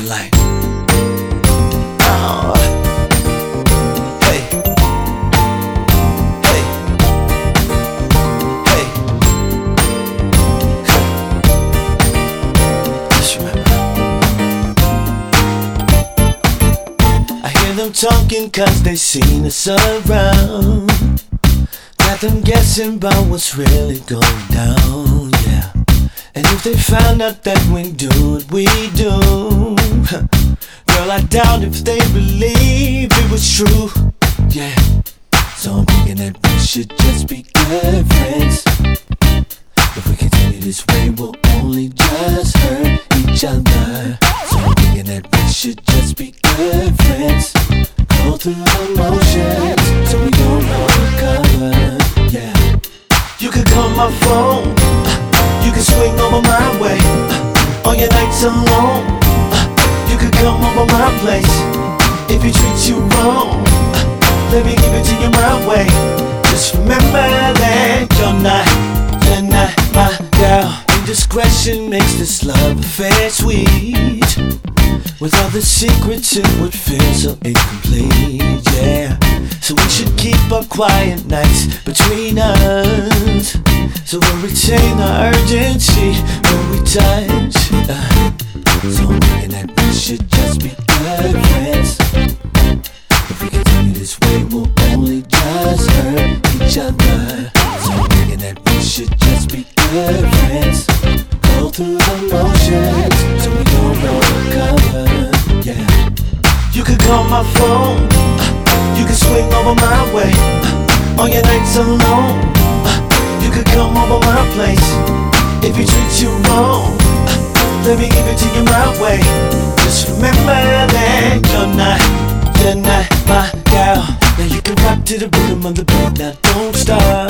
like, oh, hey, hey, hey. Just remember, I hear them talking 'cause they seen us around. Got them guessing about what's really going down, yeah. And if they found out that we do what we do, girl, I doubt if they believe it was true, yeah. So I'm thinking that we should just be good friends. If we continue this way, we'll only just hurt each other. So I'm thinking that we should just be good friends. Go through the motions so we don't recover, yeah. You could call my phone, you can swing over my way on your nights alone. You could come over my place if it treats you wrong. Let me give it to you my way. Just remember that you're not my girl. Indiscretion makes this love affair sweet. With all the secrets it would feel so incomplete, yeah. So we should keep our quiet nights between us, so we'll retain our urgency when we touch. So I'm thinking that we should just be good friends. If we continue this way, we'll only just hurt each other. So I'm thinking that we should just be good friends. Go through the motions so we don't recover, yeah. You could call my phone, you can swing over my way on your nights alone. You could come over my place if it treats you wrong. Let me give it to you my way. Just remember that you're not my girl. Now you can rock to the rhythm of the beat, now don't stop.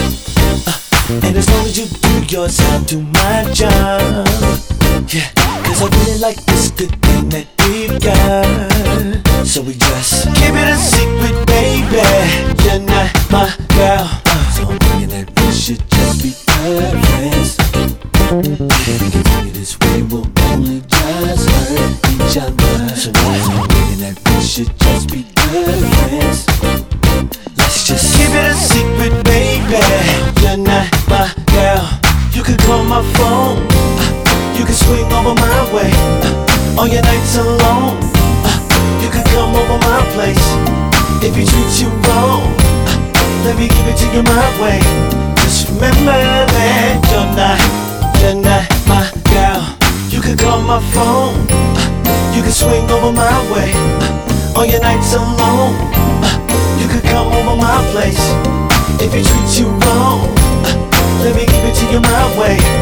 And as long as you do yours, I'll do my job, yeah. 'Cause I really like this good thing that we've got. So we just keep it a secret, baby. You're not my girl. So I'm thinking that we should just be good friends. If we continue this way, we'll only just hurt each other. So I'm thinking that we should just be good friends. Let's just keep it a secret, baby. You're not my girl. You could call my phone, you can swing over my way on your nights alone. You could come over my place if he treats you wrong. Let me give it to you my way. Just remember that you're not my girl. You could call my phone, you can swing over my way on your nights alone. You could come over my place if he treats you wrong. Let me give it to you my way.